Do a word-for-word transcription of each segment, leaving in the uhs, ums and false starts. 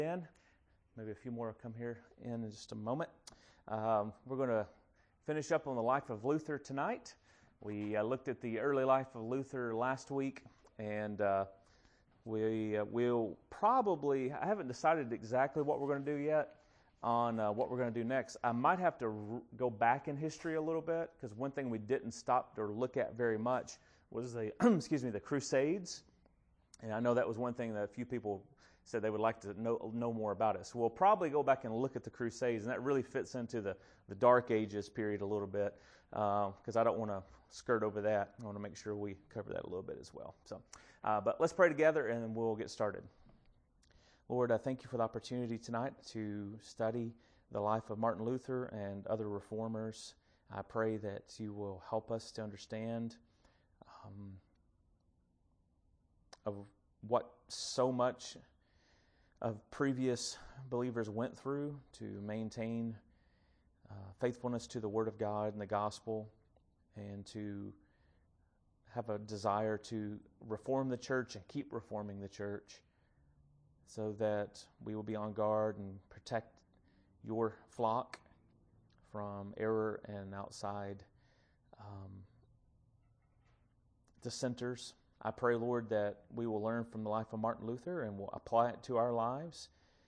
in. Maybe a few more will come here in just a moment. Um, we're going to finish up on the life of Luther tonight. We uh, looked at the early life of Luther last week, and uh, we uh, will probably, I haven't decided exactly what we're going to do yet on uh, what we're going to do next. I might have to r- go back in history a little bit, because one thing we didn't stop or look at very much was the, excuse me, the Crusades. And I know that was one thing that a few people said they would like to know, know more about it. So we'll probably go back and look at the Crusades, and that really fits into the, the Dark Ages period a little bit, because uh, I don't want to skirt over that. I want to make sure we cover that a little bit as well. So, uh, but let's pray together, and then we'll get started. Lord, I thank you for the opportunity tonight to study the life of Martin Luther and other reformers. I pray that you will help us to understand um, of what so much of previous believers went through to maintain uh, faithfulness to the Word of God and the gospel, and to have a desire to reform the church and keep reforming the church, so that we will be on guard and protect your flock from error and outside um, dissenters. I pray, Lord, that we will learn from the life of Martin Luther and will apply it to our lives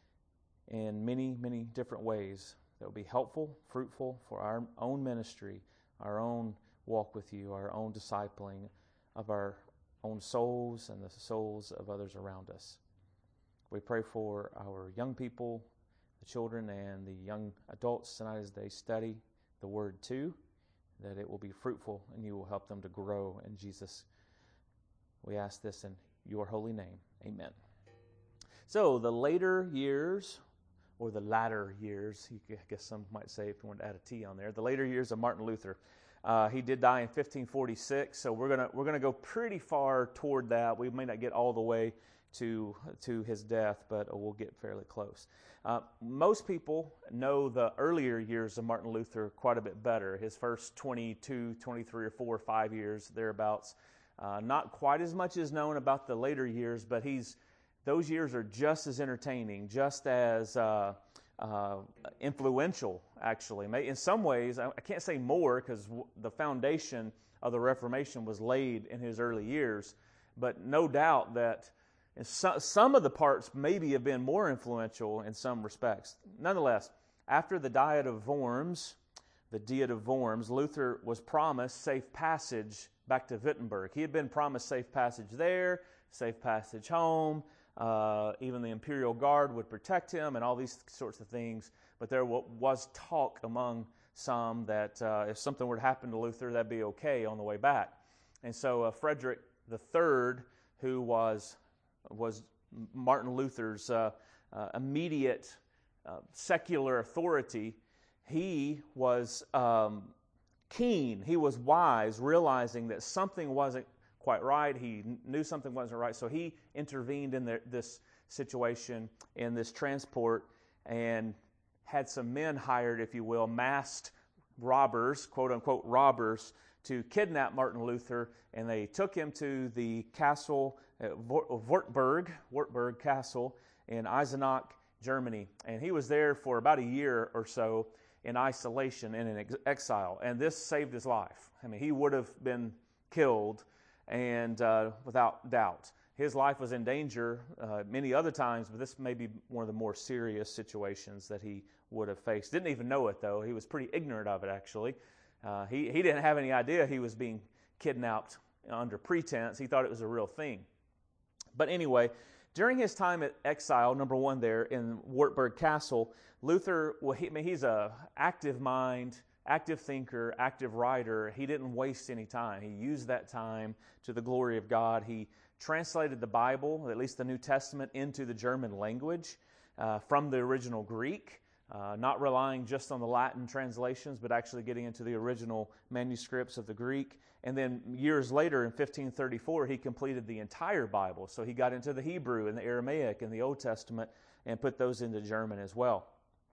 in many, many different ways that will be helpful, fruitful for our own ministry, our own walk with you, our own discipling of our own souls and the souls of others around us. We pray for our young people, the children, and the young adults tonight as they study the Word too, that it will be fruitful and you will help them to grow in Jesus. We ask this in your holy name. Amen. So the later years, or the latter years, you could, I guess some might say if you want to add a T on there, the later years of Martin Luther. Uh, he did die in fifteen forty-six, so we're gonna we're gonna go pretty far toward that. We may not get all the way to to his death, but we'll get fairly close. Uh, most people know the earlier years of Martin Luther quite a bit better. His first twenty-two, twenty-three, or four or five years, thereabouts. Uh, not quite as much is known about the later years, but he's those years are just as entertaining, just as uh, uh, influential, actually. In some ways, I can't say more, because the foundation of the Reformation was laid in his early years, but no doubt that so, some of the parts maybe have been more influential in some respects. Nonetheless, after the Diet of Worms, the Diet of Worms, Luther was promised safe passage back to Wittenberg. He had been promised safe passage there, safe passage home. Uh, even the Imperial Guard would protect him and all these sorts of things. But there was talk among some that uh, if something were to happen to Luther, that'd be okay on the way back. And so uh, Frederick the Third, who was was Martin Luther's uh, uh, immediate uh, secular authority, he was um, keen, he was wise, realizing that something wasn't quite right. He knew something wasn't right, so he intervened in the, this situation, in this transport, and had some men hired, if you will, masked robbers, quote-unquote robbers, to kidnap Martin Luther, and they took him to the castle at Wartburg, Wartburg Castle in Eisenach, Germany, and he was there for about a year or so in isolation and in ex- exile, and this saved his life. I mean, he would have been killed, and uh, without doubt. His life was in danger uh, many other times, but this may be one of the more serious situations that he would have faced. Didn't even know it, though. He was pretty ignorant of it, actually. Uh, he, he didn't have any idea he was being kidnapped under pretense. He thought it was a real thing. But anyway, during his time at exile, number one there in Wartburg Castle, Luther, well, he, I mean, he's a active mind, active thinker, active writer. He didn't waste any time. He used that time to the glory of God. He translated the Bible, at least the New Testament, into the German language uh, from the original Greek, uh, not relying just on the Latin translations, but actually getting into the original manuscripts of the Greek. And then years later, in fifteen thirty-four, he completed the entire Bible. So he got into the Hebrew and the Aramaic and the Old Testament and put those into German as well.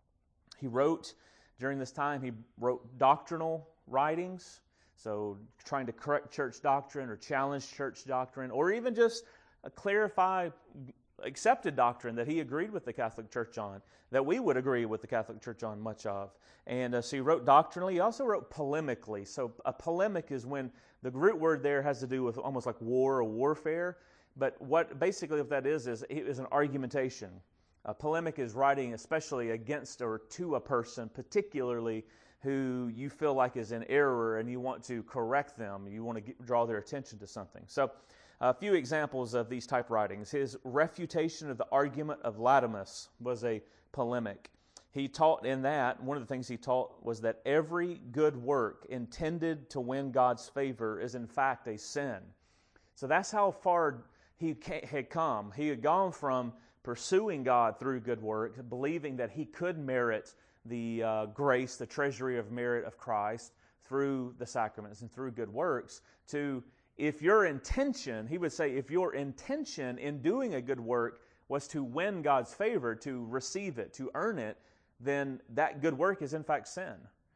He wrote, during this time, he wrote doctrinal writings, so trying to correct church doctrine or challenge church doctrine, or even just uh, clarify accepted doctrine that he agreed with the Catholic Church on, that we would agree with the Catholic Church on much of. And uh, so he wrote doctrinally. He also wrote polemically. So a polemic is when the root word there has to do with almost like war or warfare. But what basically what that is, is it is an argumentation. A polemic is writing especially against or to a person, particularly who you feel like is in error and you want to correct them. You want to get, draw their attention to something. So a few examples of these type writings. His refutation of the argument of Latimus was a polemic. He taught in that, one of the things he taught was that every good work intended to win God's favor is in fact a sin. So that's how far he had come. He had gone from pursuing God through good work, believing that he could merit the uh, grace, the treasury of merit of Christ through the sacraments and through good works, to if your intention, he would say, if your intention in doing a good work was to win God's favor, to receive it, to earn it, then that good work is in fact sin.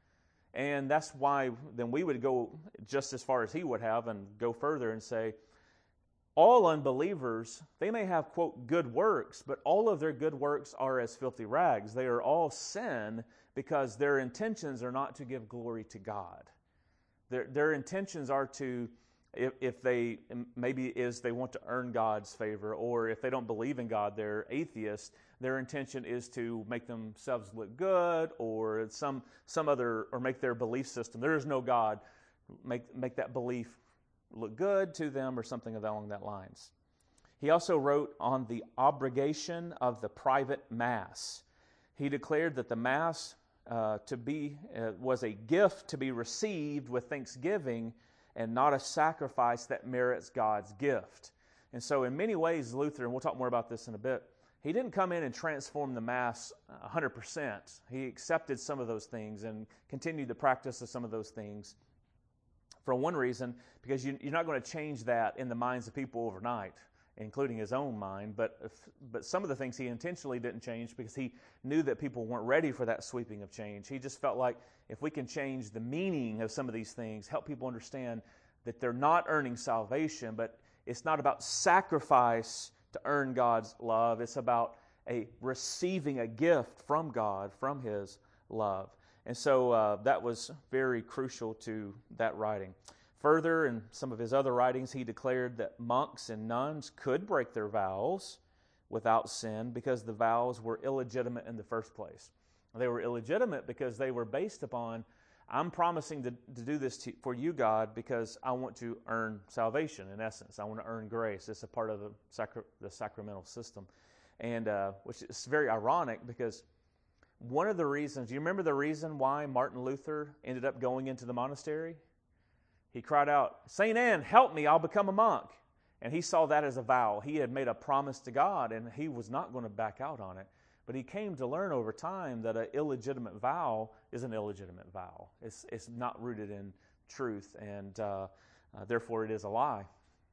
And that's why then we would go just as far as he would have and go further and say, all unbelievers, they may have, quote, good works, but all of their good works are as filthy rags. They are all sin because their intentions are not to give glory to God. Their, their intentions are to, if, if they, maybe is they want to earn God's favor, or if they don't believe in God, they're atheists, their intention is to make themselves look good, or some some other, or make their belief system, there is no God, make make that belief look good to them, or something along that lines. He also wrote on the obligation of the private Mass. He declared that the Mass uh, to be uh, was a gift to be received with thanksgiving, and not a sacrifice that merits God's gift. And so in many ways, Luther, and we'll talk more about this in a bit, he didn't come in and transform the Mass one hundred percent. He accepted some of those things and continued the practice of some of those things. For one reason, because you, you're not going to change that in the minds of people overnight, including his own mind. But if, but some of the things he intentionally didn't change because he knew that people weren't ready for that sweeping of change. He just felt like if we can change the meaning of some of these things, help people understand that they're not earning salvation, but it's not about sacrifice to earn God's love. It's about a receiving a gift from God, from His love. And so uh, that was very crucial to that writing. Further, in some of his other writings, he declared that monks and nuns could break their vows without sin because the vows were illegitimate in the first place. They were illegitimate because they were based upon, I'm promising to, to do this to, for you, God, because I want to earn salvation, in essence. I want to earn grace. It's a part of the, sacra- the sacramental system. And uh, which is very ironic because one of the reasons, do you remember the reason why Martin Luther ended up going into the monastery? He cried out, Saint Anne, help me, I'll become a monk. And he saw that as a vow. He had made a promise to God, and he was not going to back out on it. But he came to learn over time that an illegitimate vow is an illegitimate vow. It's, it's not rooted in truth, and uh, uh, therefore it is a lie.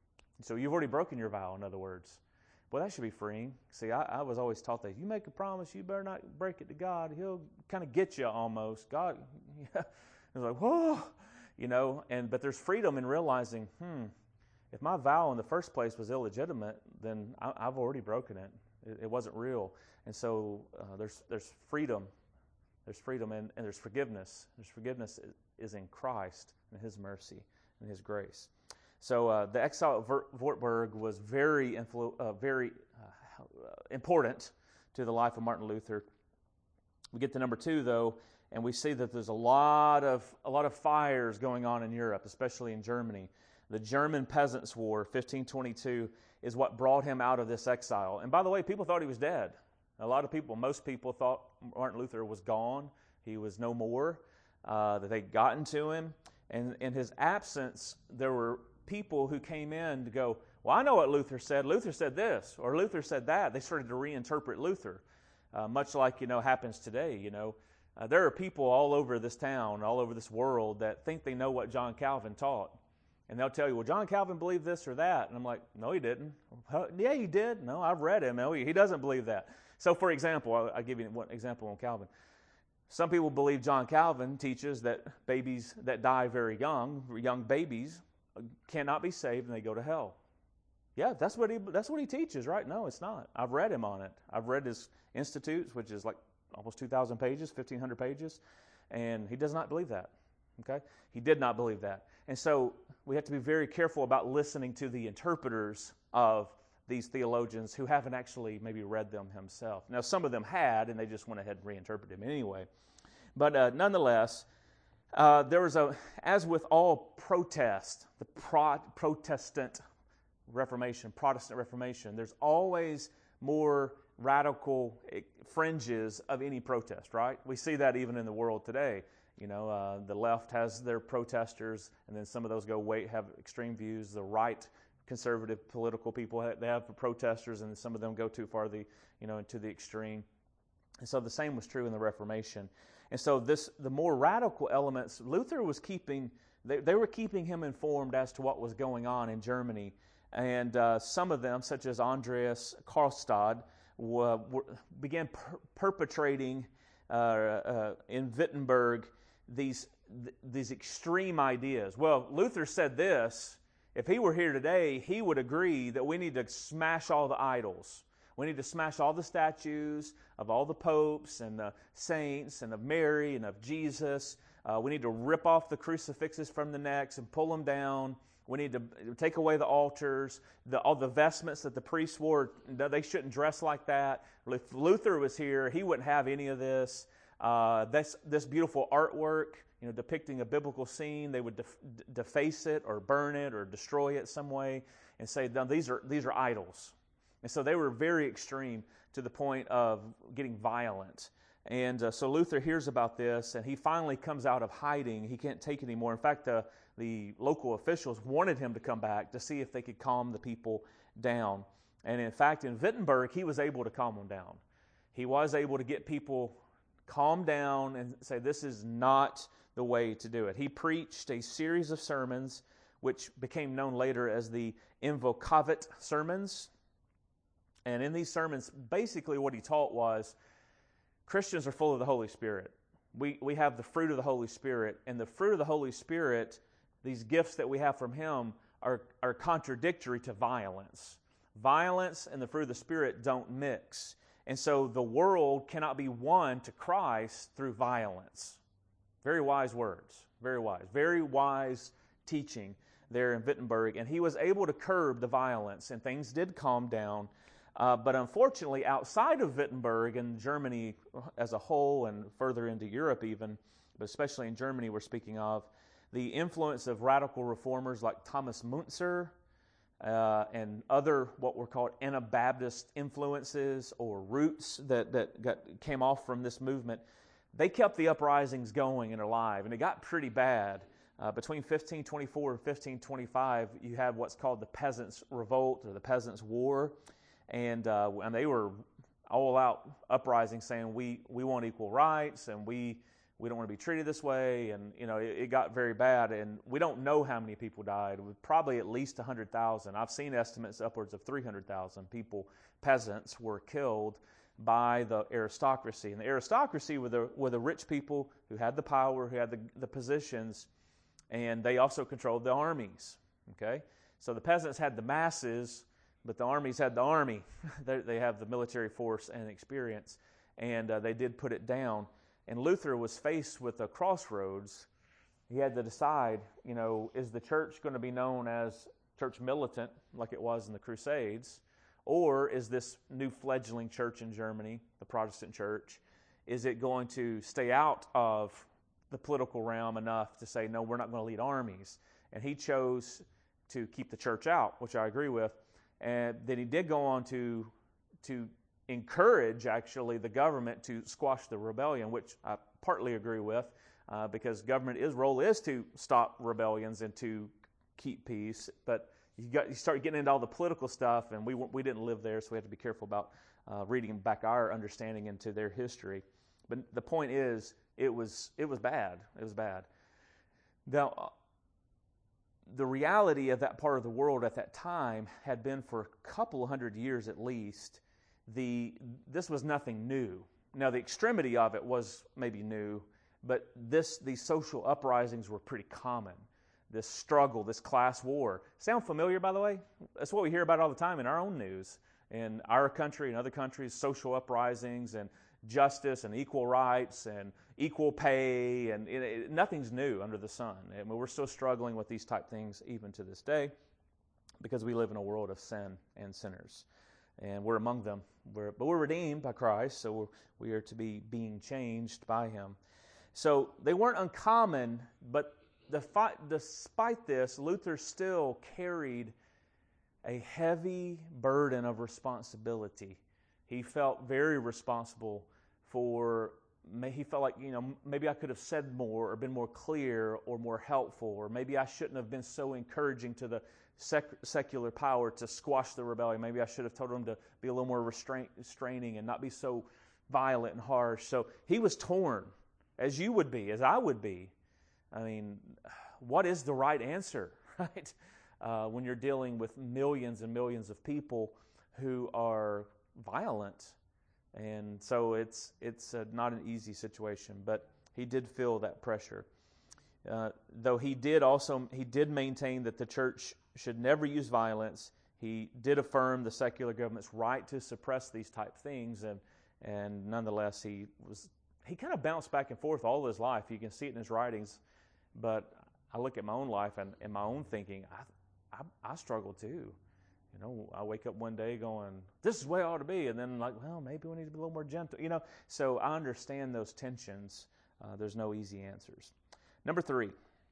So you've already broken your vow, in other words. Well, that should be freeing. See, I, I was always taught that you make a promise, you better not break it to God. He'll kind of get you almost. God, yeah. It's like, whoa, you know. And but there's freedom in realizing, hmm, if my vow in the first place was illegitimate, then I, I've already broken it. it. It wasn't real. And so uh, there's there's freedom. There's freedom and, and there's forgiveness. There's forgiveness is in Christ and His mercy and His grace. So uh, the exile at Wartburg was very influ- uh, very uh, important to the life of Martin Luther. We get to number two, though, and we see that there's a lot of a lot of fires going on in Europe, especially in Germany. The German Peasants' War, fifteen twenty-two, is what brought him out of this exile. And by the way, people thought he was dead. A lot of people, most people thought Martin Luther was gone. He was no more, uh, that they'd gotten to him. And in his absence, there were people who came in to go, well, I know what Luther said. Luther said this, or Luther said that. They started to reinterpret Luther, uh, much like, you know, happens today, you know. Uh, there are people all over this town, all over this world that think they know what John Calvin taught. And they'll tell you, well, John Calvin believed this or that. And I'm like, no, he didn't. Well, yeah, he did. No, I've read him. No, he, he doesn't believe that. So, for example, I'll, I'll give you one example on Calvin. Some people believe John Calvin teaches that babies that die very young, young babies, cannot be saved and they go to hell. Yeah, that's what he that's what he teaches, right? No, it's not. I've read him on it. I've read his Institutes, which is like almost two thousand pages, fifteen hundred pages, and he does not believe that. Okay? He did not believe that. And so we have to be very careful about listening to the interpreters of these theologians who haven't actually maybe read them himself. Now, some of them had, and they just went ahead and reinterpreted them anyway. But uh, nonetheless, uh, there was a, as with all protest, the pro- Protestant Reformation, Protestant Reformation, there's always more radical fringes of any protest, right? We see that even in the world today. You know, uh, the left has their protesters, and then some of those go way, have extreme views. The right, conservative political people, they have protesters, and some of them go too far, the you know, into the extreme. And so the same was true in the Reformation. And so this, the more radical elements, Luther was keeping, they, they were keeping him informed as to what was going on in Germany. And uh, some of them, such as Andreas Karlstadt, w- w- began per- perpetrating uh, uh, in Wittenberg these th- these extreme ideas. Well, Luther said this. If he were here today, he would agree that we need to smash all the idols. We need to smash all the statues of all the popes and the saints and of Mary and of Jesus. Uh, we need to rip off the crucifixes from the necks and pull them down. We need to take away the altars, the, all the vestments that the priests wore. They shouldn't dress like that. If Luther was here, he wouldn't have any of this. Uh, this, this beautiful artwork, you know, depicting a biblical scene, they would def- deface it or burn it or destroy it some way and say, no, these are these are idols. And so they were very extreme to the point of getting violent. And uh, so Luther hears about this, and he finally comes out of hiding. He can't take it anymore. In fact, uh, the local officials wanted him to come back to see if they could calm the people down. And in fact, in Wittenberg, he was able to calm them down. He was able to get people calmed down and say, this is not the way to do it. He preached a series of sermons, which became known later as the Invokavit sermons. And in these sermons, basically what he taught was, Christians are full of the Holy Spirit. We we have the fruit of the Holy Spirit, and the fruit of the Holy Spirit, these gifts that we have from Him, are, are contradictory to violence. Violence and the fruit of the Spirit don't mix. And so the world cannot be won to Christ through violence. Very wise words, very wise, very wise teaching there in Wittenberg. And he was able to curb the violence, and things did calm down. Uh, but unfortunately, outside of Wittenberg and Germany as a whole, and further into Europe even, but especially in Germany we're speaking of, the influence of radical reformers like Thomas Müntzer uh, and other what were called Anabaptist influences or roots that, that got, came off from this movement, they kept the uprisings going and alive, and it got pretty bad. Uh, between fifteen twenty-four and fifteen twenty-five, you had what's called the Peasants' Revolt or the Peasants' War. And uh, and they were all-out uprising, saying we, we want equal rights, and we we don't want to be treated this way. And you know it, it got very bad, and we don't know how many people died. It was probably at least one hundred thousand. I've seen estimates upwards of three hundred thousand people, peasants, were killed by the aristocracy. And the aristocracy were the were the rich people who had the power, who had the, the positions, and they also controlled the armies. Okay, so the peasants had the masses. But the armies had the army. they, they have the military force and experience. And uh, they did put it down. And Luther was faced with a crossroads. He had to decide, you know, is the church going to be known as church militant like it was in the Crusades? Or is this new fledgling church in Germany, the Protestant church, is it going to stay out of the political realm enough to say, no, we're not going to lead armies? And he chose to keep the church out, which I agree with. And then he did go on to to encourage, actually, the government to squash the rebellion, which I partly agree with, uh, because government is role is to stop rebellions and to keep peace. But you got you start getting into all the political stuff, and we we didn't live there, so we have to be careful about uh, reading back our understanding into their history. But the point is, it was it was bad. It was bad. Now, Uh, the reality of that part of the world at that time had been for a couple of hundred years at least, the this was nothing new. Now, the extremity of it was maybe new, but this these social uprisings were pretty common. this struggle, this class war. Sound familiar, by the way? That's what we hear about all the time in our own news. In our country and other countries, social uprisings and justice and equal rights and equal pay, and it, it, nothing's new under the sun. And we're still struggling with these type things even to this day because we live in a world of sin and sinners. And we're among them. We're, but we're redeemed by Christ, so we're, we are to be being changed by Him. So they weren't uncommon, but the fi- despite this, Luther still carried a heavy burden of responsibility. He felt very responsible for, he felt like, you know, maybe I could have said more or been more clear or more helpful, or maybe I shouldn't have been so encouraging to the sec- secular power to squash the rebellion. Maybe I should have told them to be a little more restrain- restraining and not be so violent and harsh. So he was torn, as you would be, as I would be. I mean, what is the right answer, right? Uh, when you're dealing with millions and millions of people who are violent. And so it's it's uh, not an easy situation, but he did feel that pressure. Uh, though he did also, he did maintain that the church should never use violence. He did affirm the secular government's right to suppress these type things, and and nonetheless he was he kind of bounced back and forth all his life. You can see it in his writings, but I look at my own life and, and my own thinking, I, I I struggle too. You know, I wake up one day going, this is the way I ought to be, and then like, well, maybe we need to be a little more gentle. You know, so I understand those tensions. Uh, there's no easy answers. Number three,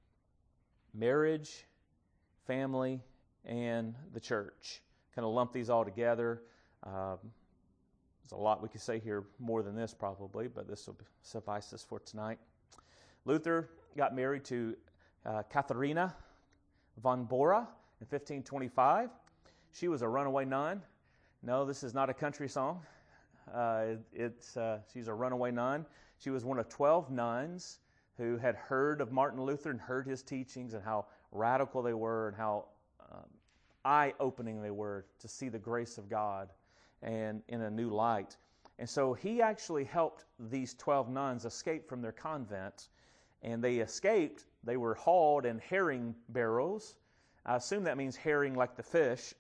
marriage, family, and the church. Kind of lump these all together. Um, there's a lot we could say here, more than this probably, but this will suffice us for tonight. Luther got married to uh, Katharina von Bora in fifteen twenty-five. She was a runaway nun. No, this is not a country song. Uh, it, it's uh, she's a runaway nun. She was one of twelve nuns who had heard of Martin Luther and heard his teachings and how radical they were and how um, eye-opening they were to see the grace of God and in a new light. And so he actually helped these twelve nuns escape from their convent, and they escaped. They were hauled in herring barrels. I assume that means herring like the fish.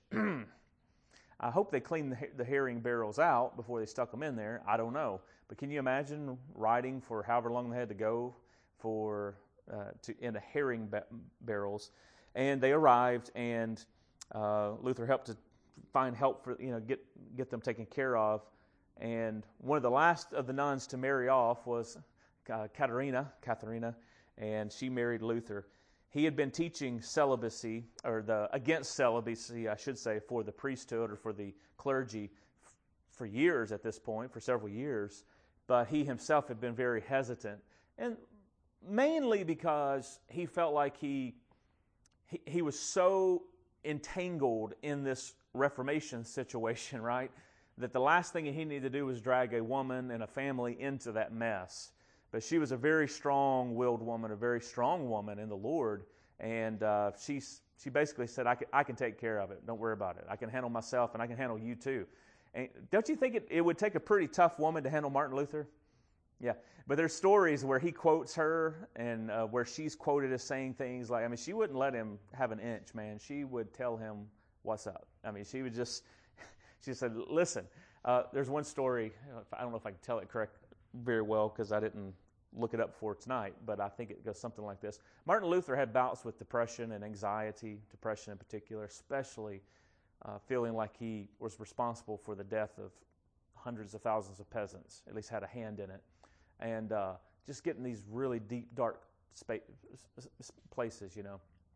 I hope they cleaned the, the herring barrels out before they stuck them in there. I don't know. But can you imagine riding for however long they had to go for uh, to in the herring ba- barrels? And they arrived, and uh, Luther helped to find help for, you know, get get them taken care of. And one of the last of the nuns to marry off was uh, Katharina, Katharina, and she married Luther. He had been teaching celibacy, or the against celibacy, I should say, for the priesthood or for the clergy f- for years at this point, for several years. But he himself had been very hesitant, and mainly because he felt like he he, he was so entangled in this Reformation situation, right, that the last thing he needed to do was drag a woman and a family into that mess. But she was a very strong-willed woman, a very strong woman in the Lord, and uh, she she basically said, I can, I can take care of it. Don't worry about it. I can handle myself, and I can handle you too. And don't you think it, it would take a pretty tough woman to handle Martin Luther? Yeah, but there's stories where he quotes her and uh, where she's quoted as saying things like, I mean, she wouldn't let him have an inch, man. She would tell him what's up. I mean, she would just, she said, listen, uh, there's one story, I don't know if I can tell it correct very well because I didn't look it up for tonight, but I think it goes something like this. Martin Luther had bouts with depression and anxiety, depression in particular, especially uh, feeling like he was responsible for the death of hundreds of thousands of peasants, at least had a hand in it, and uh, just getting these really deep, dark spa- places, you know.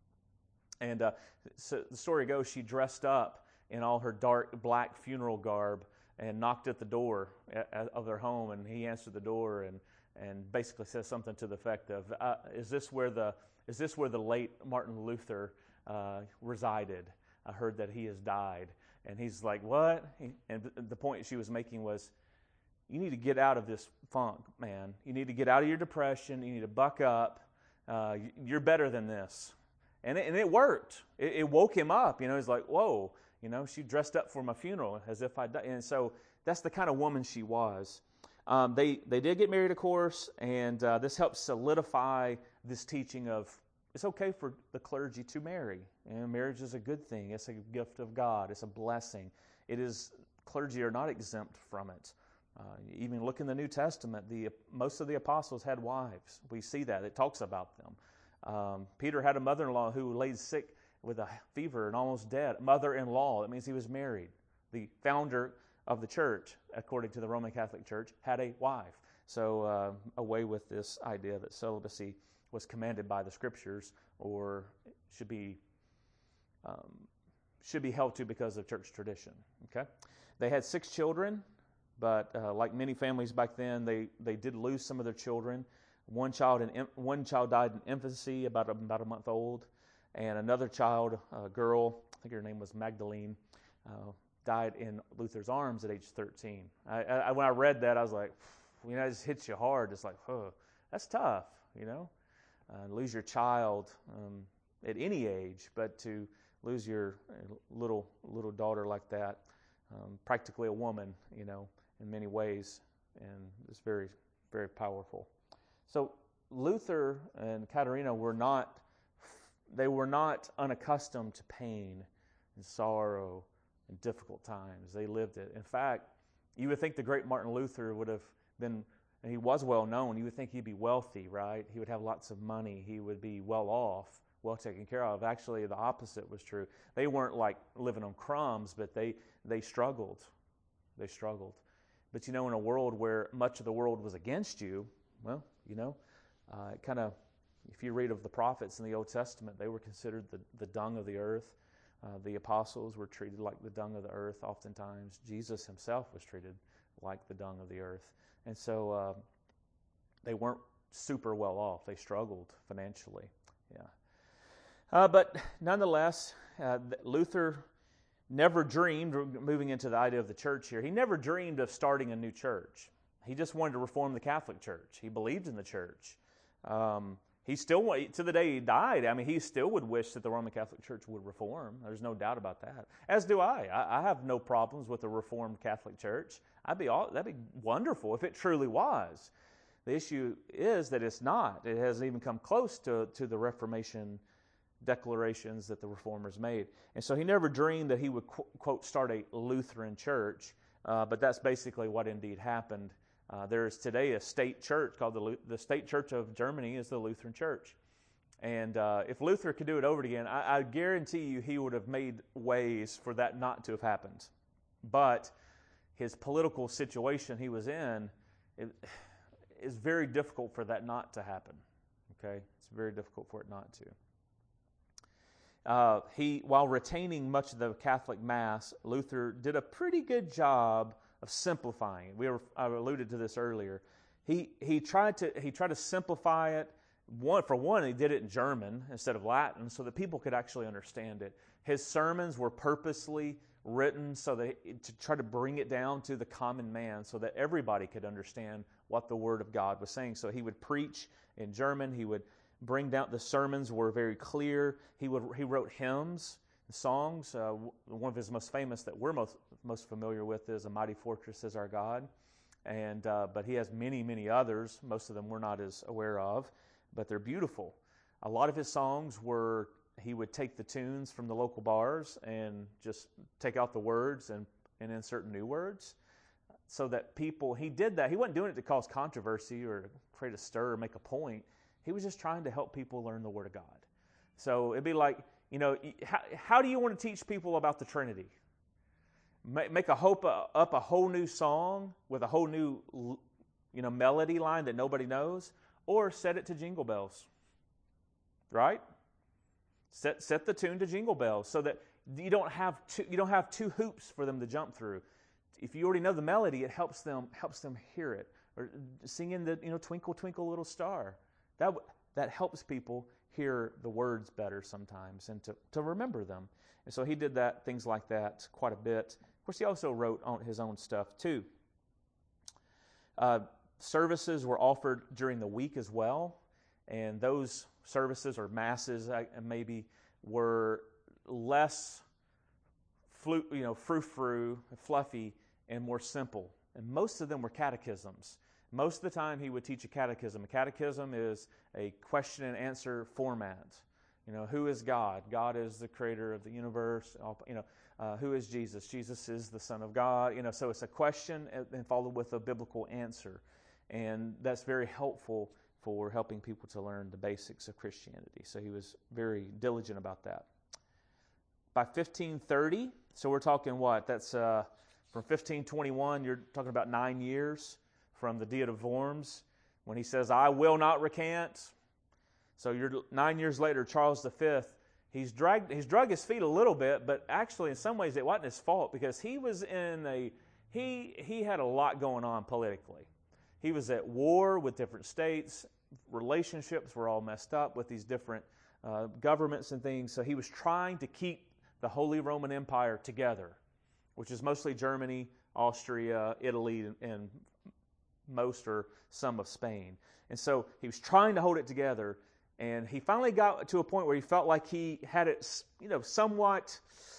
And uh, so the story goes, she dressed up in all her dark black funeral garb and knocked at the door of their home, and he answered the door and and basically says something to the effect of, uh, "Is this where the is this where the late Martin Luther uh, resided? I heard that he has died." And he's like, "What?" And the point she was making was, you need to get out of this funk, man. You need to get out of your depression. You need to buck up. Uh, you're better than this. And it, and it worked. It, it woke him up. You know, he's like, whoa. You know, she dressed up for my funeral as if I died. And so that's the kind of woman she was. Um, they they did get married, of course, and uh, this helped solidify this teaching of it's okay for the clergy to marry. And marriage is a good thing. It's a gift of God. It's a blessing. It is, clergy are not exempt from it. Uh, even look in the New Testament, the most of the apostles had wives. We see that. It talks about them. Um, Peter had a mother-in-law who lay sick with a fever and almost dead. Mother-in-law, that means he was married. The founder of the church, according to the Roman Catholic Church, had a wife. So uh, away with this idea that celibacy was commanded by the Scriptures or should be um, should be held to because of church tradition. Okay, they had six children, but uh, like many families back then, they, they did lose some of their children. One child in one child died in infancy, about a, about a month old, and another child, a girl, I think her name was Magdalene, uh, died in Luther's arms at age thirteen. I, I, when I read that, I was like, you know, it just hits you hard. It's like, oh, that's tough, you know. Uh, lose your child um, at any age, but to lose your little little daughter like that, um, practically a woman, you know, in many ways, and it's very, very powerful. So Luther and Katharina were not, they were not unaccustomed to pain and sorrow and difficult times. They lived it. In fact, you would think the great Martin Luther would have been, and he was well known, you would think he'd be wealthy, right? He would have lots of money. He would be well off, well taken care of. Actually, the opposite was true. They weren't like living on crumbs, but they, they struggled. They struggled. But you know, in a world where much of the world was against you, well, you know, uh, kind of, if you read of the prophets in the Old Testament, they were considered the, the dung of the earth. Uh, the apostles were treated like the dung of the earth oftentimes. Jesus himself was treated like the dung of the earth. And so uh, they weren't super well off. They struggled financially. Yeah. Uh, but nonetheless, uh, Luther never dreamed, moving into the idea of the church here, he never dreamed of starting a new church. He just wanted to reform the Catholic Church. He believed in the church. Um, he still, to the day he died, I mean, he still would wish that the Roman Catholic Church would reform. There's no doubt about that. As do I. I, I have no problems with a reformed Catholic Church. I'd be all, that'd be wonderful if it truly was. The issue is that it's not. It hasn't even come close to, to the Reformation declarations that the Reformers made. And so he never dreamed that he would, quote, start a Lutheran church, uh, but that's basically what indeed happened. Uh, there is today a state church called the the State Church of Germany is the Lutheran Church. And uh, if Luther could do it over again, I, I guarantee you he would have made ways for that not to have happened. But his political situation he was in, it is very difficult for that not to happen. Okay? It's very difficult for it not to. Uh, he, while retaining much of the Catholic Mass, Luther did a pretty good job of simplifying. We were, I alluded to this earlier. He he tried to he tried to simplify it. One for one, he did it in German instead of Latin, so that people could actually understand it. His sermons were purposely written so that to try to bring it down to the common man, so that everybody could understand what the Word of God was saying. So he would preach in German. He would bring down the sermons were very clear. He would he wrote hymns. Songs. Uh, one of his most famous that we're most most familiar with is "A Mighty Fortress Is Our God," and uh, but he has many many others. Most of them we're not as aware of, but they're beautiful. A lot of his songs were he would take the tunes from the local bars and just take out the words and and insert new words, so that people. He did that. He wasn't doing it to cause controversy or create a stir or make a point. He was just trying to help people learn the Word of God. So it'd be like, you know, how, how do you want to teach people about the Trinity? Make a hope uh, up a whole new song with a whole new, you know, melody line that nobody knows, or set it to Jingle Bells, right? Set set the tune to Jingle Bells so that you don't have two, you don't have two hoops for them to jump through. If you already know the melody, it helps them helps them hear it, or singing the you know Twinkle Twinkle Little Star. That that helps people hear the words better sometimes and to, to remember them. And so he did that, things like that quite a bit. Of course, he also wrote on his own stuff too. Uh, services were offered during the week as well, and those services or masses uh, maybe were less flu, you know, frou-frou, fluffy, and more simple. And most of them were catechisms. Most of the time he would teach a catechism. A catechism is a question and answer format. You know, who is God? God is the creator of the universe. You know, uh, who is Jesus? Jesus is the Son of God. You know, so it's a question and followed with a biblical answer. And that's very helpful for helping people to learn the basics of Christianity. So he was very diligent about that. By fifteen thirty, so we're talking what? That's uh, from fifteen twenty-one, you're talking about nine years from the Diet of Worms, when he says, I will not recant. So you're nine years later, Charles the Fifth, he's dragged, he's drug his feet a little bit, but actually in some ways it wasn't his fault, because he was in a, he he had a lot going on politically. He was at war with different states. Relationships were all messed up with these different uh, governments and things. So he was trying to keep the Holy Roman Empire together, which is mostly Germany, Austria, Italy, and most or some of Spain. And so he was trying to hold it together, and he finally got to a point where he felt like he had it, you know, somewhat,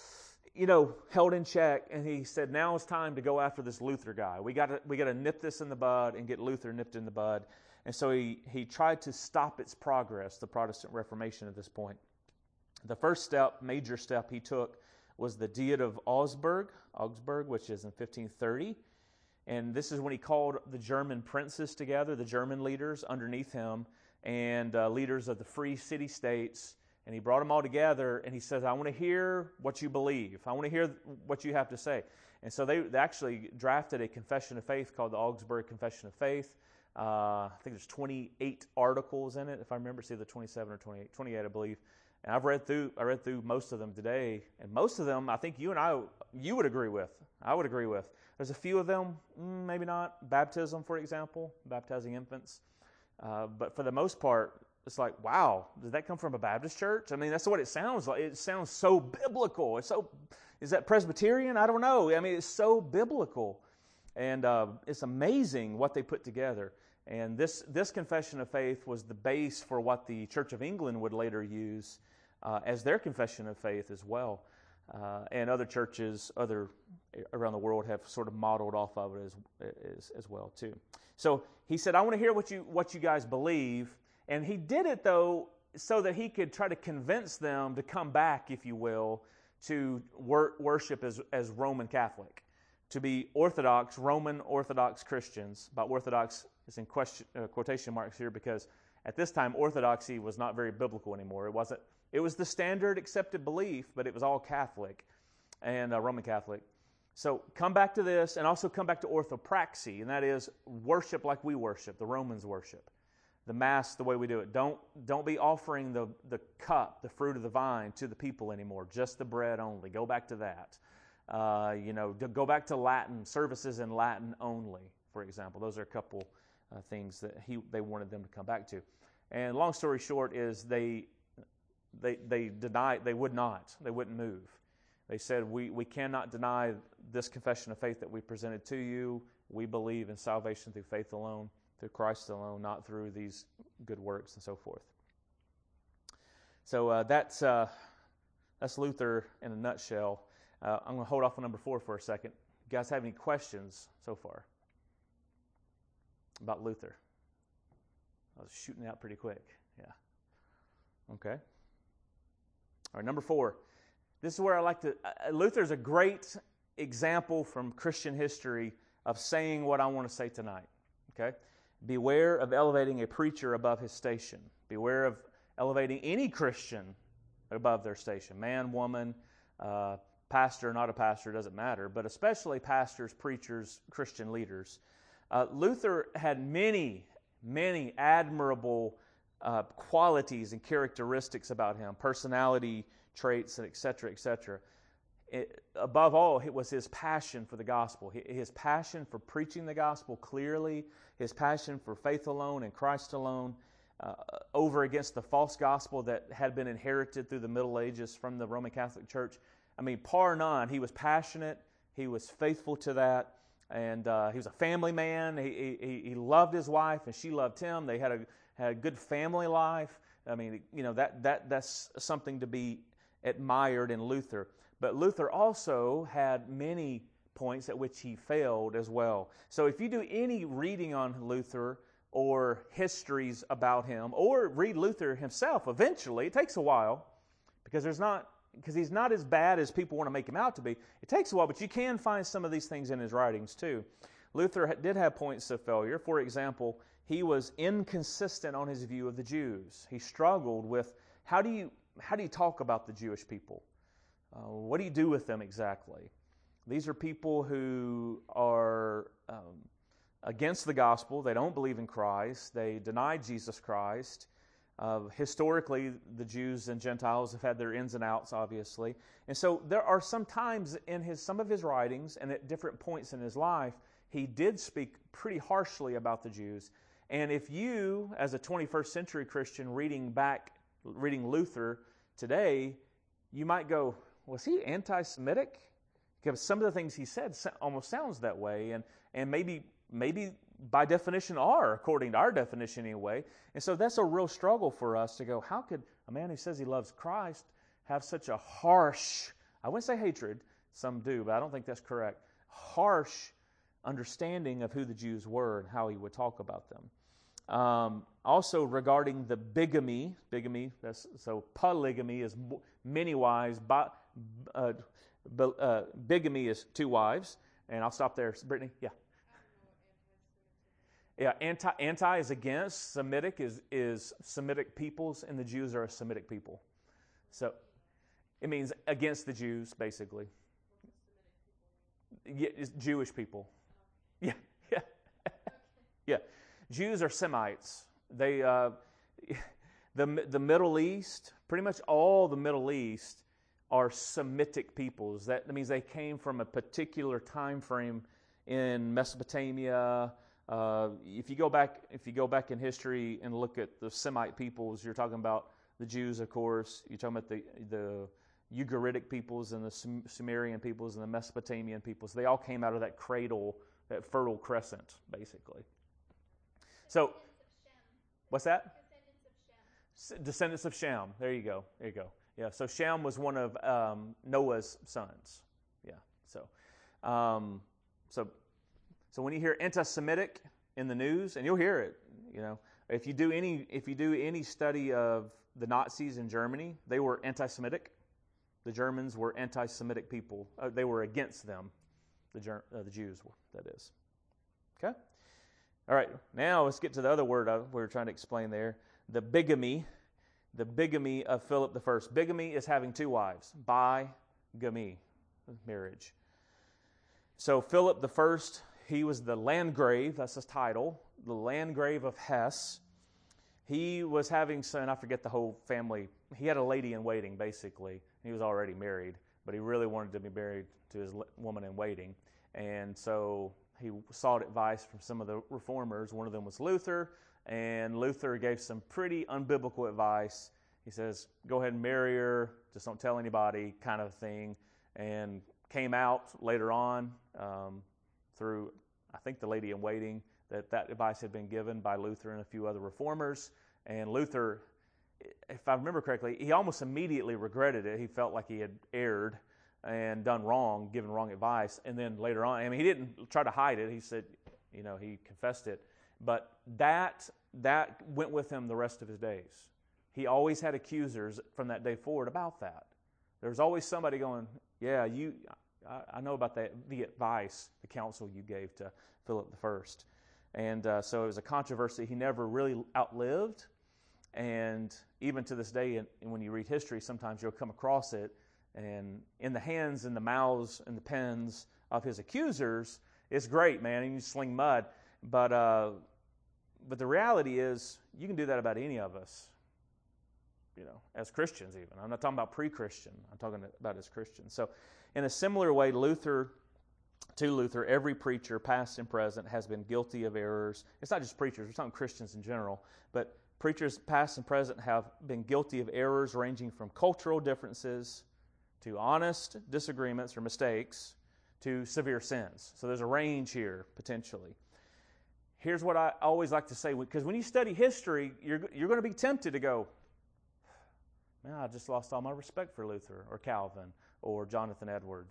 you know, held in check. And he said, "Now it's time to go after this Luther guy. We got to we got to nip this in the bud and get Luther nipped in the bud." And so he he tried to stop its progress, the Protestant Reformation at this point. The first step, major step he took, was the Diet of Augsburg, Augsburg, which is in fifteen thirty. And this is when he called the German princes together, the German leaders underneath him, and uh, leaders of the free city-states. And he brought them all together, and he says, I want to hear what you believe. I want to hear what you have to say. And so they, they actually drafted a confession of faith called the Augsburg Confession of Faith. Uh, I think there's twenty-eight articles in it, if I remember. It's either twenty-seven or twenty-eight, twenty-eight, I believe. And I've read through I read through most of them today, and most of them I think you and I you would agree with. I would agree with. There's a few of them, maybe not. Baptism, for example, baptizing infants. Uh, but for the most part, it's like, wow, did that come from a Baptist church? I mean, that's what it sounds like. It sounds so biblical. It's so, is that Presbyterian? I don't know. I mean, it's so biblical, and uh, it's amazing what they put together. And this this confession of faith was the base for what the Church of England would later use uh, as their confession of faith as well. Uh, and other churches, other around the world, have sort of modeled off of it as, as as well too. So he said, "I want to hear what you what you guys believe," and he did it though so that he could try to convince them to come back, if you will, to wor- worship as as Roman Catholic, to be Orthodox Roman Orthodox Christians. By Orthodox, it's in question, uh, quotation marks here, because at this time Orthodoxy was not very biblical anymore. It wasn't. It was the standard accepted belief, but it was all Catholic and uh, Roman Catholic. So come back to this, and also come back to orthopraxy, and that is worship like we worship, the Romans worship. The Mass, the way we do it. Don't don't be offering the, the cup, the fruit of the vine, to the people anymore, just the bread only. Go back to that. Uh, you know, go back to Latin, services in Latin only, for example. Those are a couple uh, things that he they wanted them to come back to. And long story short is they... They they denied, they would not, they wouldn't move. They said, we, we cannot deny this confession of faith that we presented to you. We believe in salvation through faith alone, through Christ alone, not through these good works and so forth. So uh, that's uh, that's Luther in a nutshell. Uh, I'm going to hold off on number four for a second. You guys have any questions so far about Luther? I was shooting out pretty quick. Yeah. Okay. All right, number four. This is where I like to... Uh, Luther's a great example from Christian history of saying what I want to say tonight. Okay? Beware of elevating a preacher above his station. Beware of elevating any Christian above their station. Man, woman, uh, pastor, not a pastor, doesn't matter. But especially pastors, preachers, Christian leaders. Uh, Luther had many, many admirable Uh, qualities and characteristics about him, personality traits, and et cetera, et cetera. It, above all, it was his passion for the gospel, his passion for preaching the gospel clearly, his passion for faith alone and Christ alone, uh, over against the false gospel that had been inherited through the Middle Ages from the Roman Catholic Church. I mean, par none. He was passionate. He was faithful to that. And uh, he was a family man. He, he, he loved his wife, and she loved him. They had a had a good family life. I mean, you know, that that that's something to be admired in Luther. But Luther also had many points at which he failed as well. So if you do any reading on Luther or histories about him, or read Luther himself eventually, it takes a while, because there's not because he's not as bad as people want to make him out to be. It takes a while, but you can find some of these things in his writings too. Luther did have points of failure. For example, he was inconsistent on his view of the Jews. He struggled with how do you how do you talk about the Jewish people? Uh, what do you do with them exactly? These are people who are um, against the gospel. They don't believe in Christ. They deny Jesus Christ. Uh, historically, the Jews and Gentiles have had their ins and outs, obviously. And so there are some times in his some of his writings and at different points in his life, he did speak pretty harshly about the Jews. And if you, as a twenty-first century Christian, reading back, reading Luther today, you might go, was he anti-Semitic? Because some of the things he said almost sounds that way, and, and maybe maybe by definition are, according to our definition anyway. And so that's a real struggle for us to go, how could a man who says he loves Christ have such a harsh, I wouldn't say hatred, some do, but I don't think that's correct, harsh understanding of who the Jews were and how he would talk about them. Um, also regarding the bigamy, bigamy, that's, so polygamy is many wives, bi, uh, uh, bigamy is two wives, and I'll stop there. Brittany, yeah. Yeah, anti anti is against. Semitic is is Semitic peoples, and the Jews are a Semitic people. So it means against the Jews, basically. Yeah, it's Jewish people. Yeah, yeah, yeah. Jews are Semites. They uh, the the Middle East, pretty much all the Middle East are Semitic peoples. That means they came from a particular time frame in Mesopotamia. Uh, if you go back, if you go back in history and look at the Semite peoples, you're talking about the Jews, of course. You're talking about the the Ugaritic peoples and the Sumerian peoples and the Mesopotamian peoples. They all came out of that cradle, that fertile crescent, basically. So, what's that? Descendants of Shem. Descendants of Shem. There you go. There you go. Yeah. So Shem was one of um, Noah's sons. Yeah. So, um, so. So when you hear anti-Semitic in the news, and you'll hear it, you know, if you do any if you do any study of the Nazis in Germany, they were anti-Semitic. The Germans were anti-Semitic people. Uh, they were against them, the Ger- uh, the Jews, that is. Okay? All right, now let's get to the other word I, we were trying to explain there, the bigamy, the bigamy of Philip the First. Bigamy is having two wives, bi-gamy, marriage. So Philip the First, he was the Landgrave, that's his title, the Landgrave of Hesse. He was having son, I forget the whole family. He had a lady in waiting, basically. He was already married, but he really wanted to be married to his woman in waiting. And so he sought advice from some of the reformers. One of them was Luther, and Luther gave some pretty unbiblical advice. He says, go ahead and marry her, just don't tell anybody, kind of thing. And came out later on, um, through, I think, the lady in waiting, that that advice had been given by Luther and a few other reformers. And Luther, if I remember correctly, he almost immediately regretted it. He felt like he had erred and done wrong, given wrong advice. And then later on, I mean, he didn't try to hide it. He said, you know, he confessed it. But that that went with him the rest of his days. He always had accusers from that day forward about that. There was always somebody going, yeah, you... I know about that, the advice, the counsel you gave to Philip the First. And uh, so it was a controversy he never really outlived. And even to this day, and when you read history, sometimes you'll come across it. And in the hands and the mouths and the pens of his accusers, it's great, man. And you sling mud. But, uh, but the reality is, you can do that about any of us, you know, as Christians even. I'm not talking about pre-Christian. I'm talking about as Christians. So in a similar way, Luther, to Luther, every preacher, past and present, has been guilty of errors. It's not just preachers, we're talking Christians in general, but preachers, past and present, have been guilty of errors ranging from cultural differences to honest disagreements or mistakes to severe sins. So there's a range here, potentially. Here's what I always like to say, because when you study history, you're, you're going to be tempted to go, man, I just lost all my respect for Luther or Calvin or Jonathan Edwards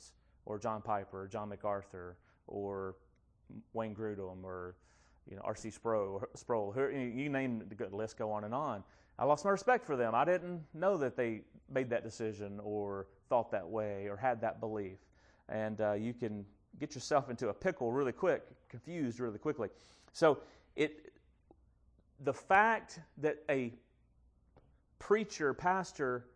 or John Piper, or John MacArthur, or Wayne Grudem, or you know R C Sproul, Sproul. You name the list, go on and on. I lost my respect for them. I didn't know that they made that decision or thought that way or had that belief. And uh, you can get yourself into a pickle really quick, confused really quickly. So it, the fact that a preacher, pastor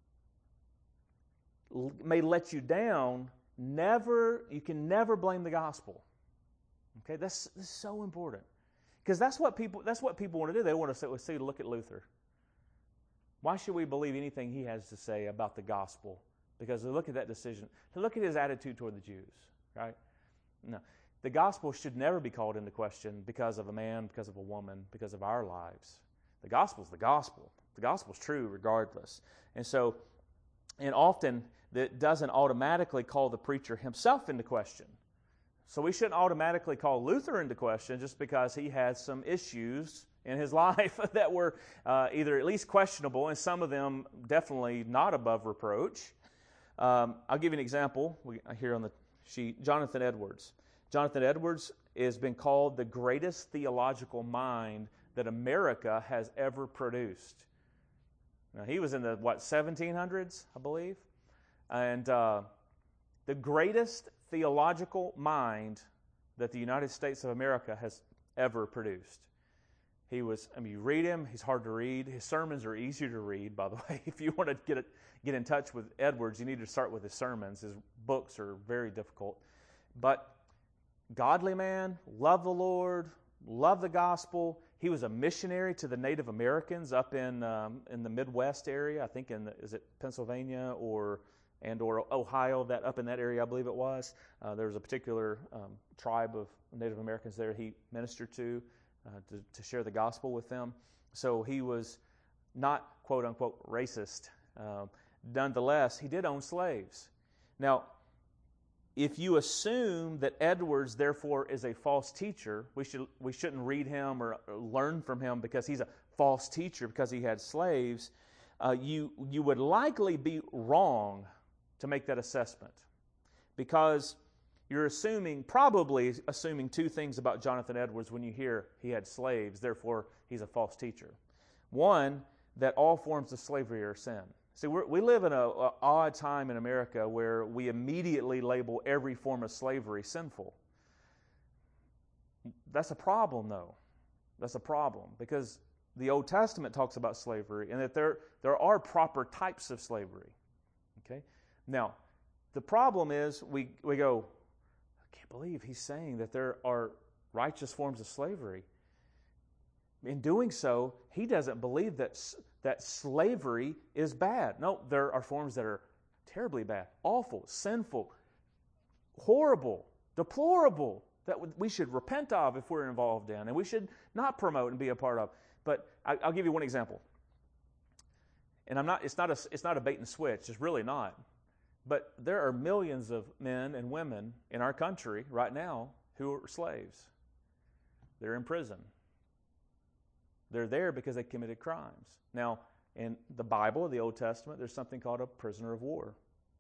may let you down, never, you can never blame the gospel. Okay, that's, that's so important. Because that's what people that's what people want to do. They want to say, well, see, look at Luther. Why should we believe anything he has to say about the gospel? Because look at that decision. Look at his attitude toward the Jews, right? No. The gospel should never be called into question because of a man, because of a woman, because of our lives. The gospel is the gospel. The gospel is true regardless. And so, and often, that doesn't automatically call the preacher himself into question. So we shouldn't automatically call Luther into question just because he had some issues in his life that were uh, either at least questionable, and some of them definitely not above reproach. Um, I'll give you an example we, here on the sheet. Jonathan Edwards. Jonathan Edwards has been called the greatest theological mind that America has ever produced. Now, he was in the, what, seventeen hundreds, I believe? And uh, the greatest theological mind that the United States of America has ever produced. He was, I mean, you read him, he's hard to read. His sermons are easier to read, by the way. If you want to get it, get in touch with Edwards, you need to start with his sermons. His books are very difficult. But godly man, loved the Lord, loved the gospel. He was a missionary to the Native Americans up in um, in the Midwest area. I think in the, is it Pennsylvania or and or Ohio? That up in that area, I believe it was. Uh, there was a particular um, tribe of Native Americans there he ministered to. Uh, to, to share the gospel with them. So he was not, quote unquote, racist. Uh, nonetheless, he did own slaves. Now, if you assume that Edwards, therefore, is a false teacher, we, should, we shouldn't read him or, or learn from him because he's a false teacher because he had slaves, uh, you, you would likely be wrong to make that assessment. Because you're assuming, probably assuming two things about Jonathan Edwards when you hear he had slaves, therefore he's a false teacher. One, that all forms of slavery are sin. See, we're, we live in an odd time in America where we immediately label every form of slavery sinful. That's a problem, though. That's a problem because the Old Testament talks about slavery and that there, there are proper types of slavery. Okay? Now, the problem is we, we go, believe he's saying that there are righteous forms of slavery. In doing so, he doesn't believe that, that slavery is bad. No, there are forms that are terribly bad, awful, sinful, horrible, deplorable, that we should repent of if we're involved in, and we should not promote and be a part of. But I'll give you one example. And I'm not, it's not a, it's not a bait and switch. It's really not. But there are millions of men and women in our country right now who are slaves. They're in prison. They're there because they committed crimes. Now, in the Bible, the Old Testament, there's something called a prisoner of war,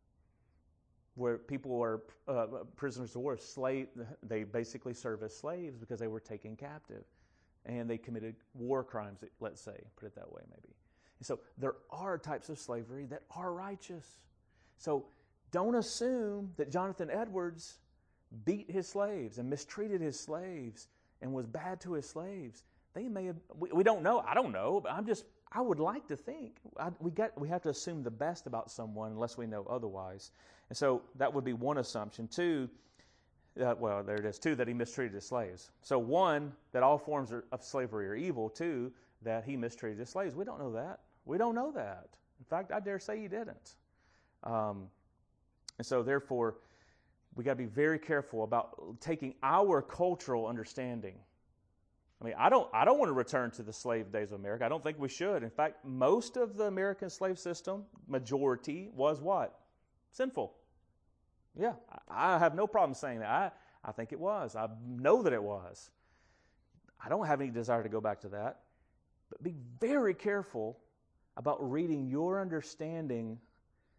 where people are uh, prisoners of war, slave. They basically serve as slaves because they were taken captive, and they committed war crimes. Let's say, put it that way, maybe. And so there are types of slavery that are righteous. So don't assume that Jonathan Edwards beat his slaves and mistreated his slaves and was bad to his slaves. They may have, we, we don't know. I don't know, but I'm just, I would like to think. I, we got, we have to assume the best about someone unless we know otherwise. And so that would be one assumption. Two, uh, well, there it is. Two, that he mistreated his slaves. So one, that all forms of slavery are evil. Two, that he mistreated his slaves. We don't know that. We don't know that. In fact, I dare say he didn't. Um, and so, therefore, we got to be very careful about taking our cultural understanding. I mean, I don't, I don't want to return to the slave days of America. I don't think we should. In fact, most of the American slave system, majority, was what? Sinful. Yeah, I, I have no problem saying that. I, I think it was. I know that it was. I don't have any desire to go back to that. But be very careful about reading your understanding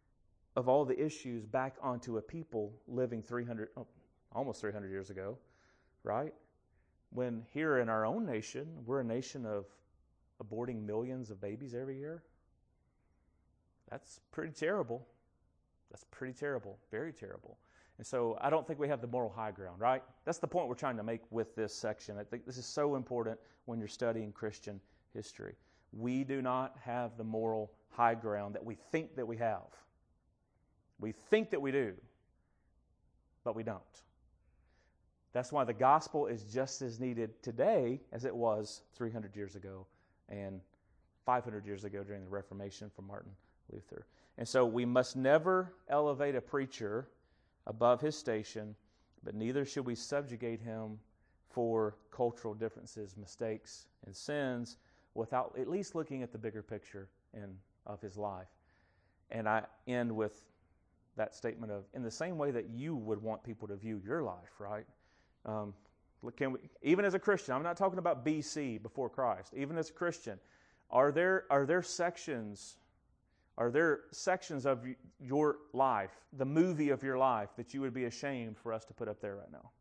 of all the issues back onto a people living three hundred, oh, almost three hundred years ago, right? When here in our own nation, we're a nation of aborting millions of babies every year. That's pretty terrible. That's pretty terrible, very terrible. And so I don't think we have the moral high ground, right? That's the point we're trying to make with this section. I think this is so important when you're studying Christian history. We do not have the moral high ground that we think that we have. We think that we do, but we don't. That's why the gospel is just as needed today as it was three hundred years ago and five hundred years ago during the Reformation for Martin Luther. And so we must never elevate a preacher above his station, but neither should we subjugate him for cultural differences, mistakes, and sins without at least looking at the bigger picture in, of his life. And I end with that statement of, in the same way that you would want people to view your life, right? Um, can we, even as a Christian, I'm not talking about B C, before Christ, even as a Christian, are there are there sections, are there sections of your life, the movie of your life, that you would be ashamed for us to put up there right now?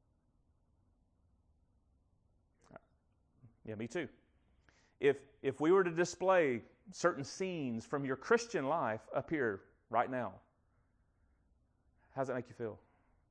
Yeah, me too. If if we were to display certain scenes from your Christian life up here right now, how does that make you feel?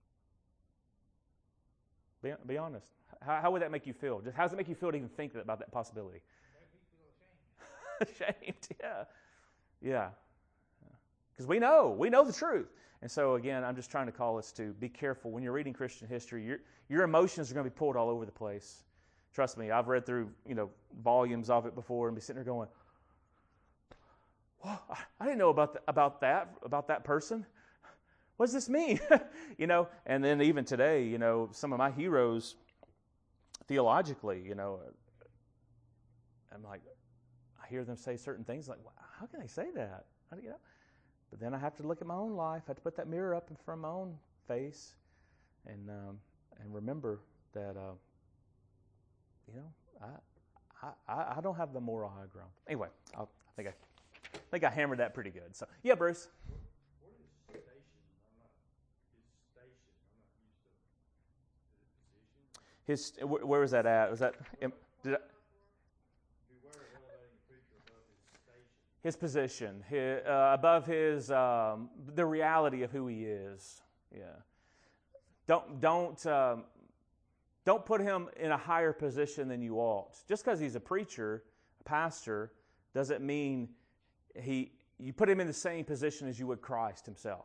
Be, be honest. How, how would that make you feel? Just how does it make you feel to even think about that possibility? Make me feel ashamed. Ashamed, yeah. Yeah. Because we know. We know the truth. And so, again, I'm just trying to call us to be careful. When you're reading Christian history, your, your emotions are going to be pulled all over the place. Trust me, I've read through, you know, volumes of it before and be sitting there going, "Whoa, I didn't know about, the, about that, about that person. What does this mean?" You know, and then even today, you know, some of my heroes theologically, you know, I'm like, I hear them say certain things like, wow, how can they say that? How do you know? But then I have to look at my own life. I have to put that mirror up in front of my own face and um, and remember that, uh, you know, I, I I don't have the moral high ground. Anyway, I'll, I think I, I think I hammered that pretty good. So, yeah, Bruce. His, where was that at? Was that did I, his position, his, uh, above his um, the reality of who he is? Yeah. Don't don't um, don't put him in a higher position than you ought. Just because he's a preacher, a pastor, doesn't mean he. You put him in the same position as you would Christ himself.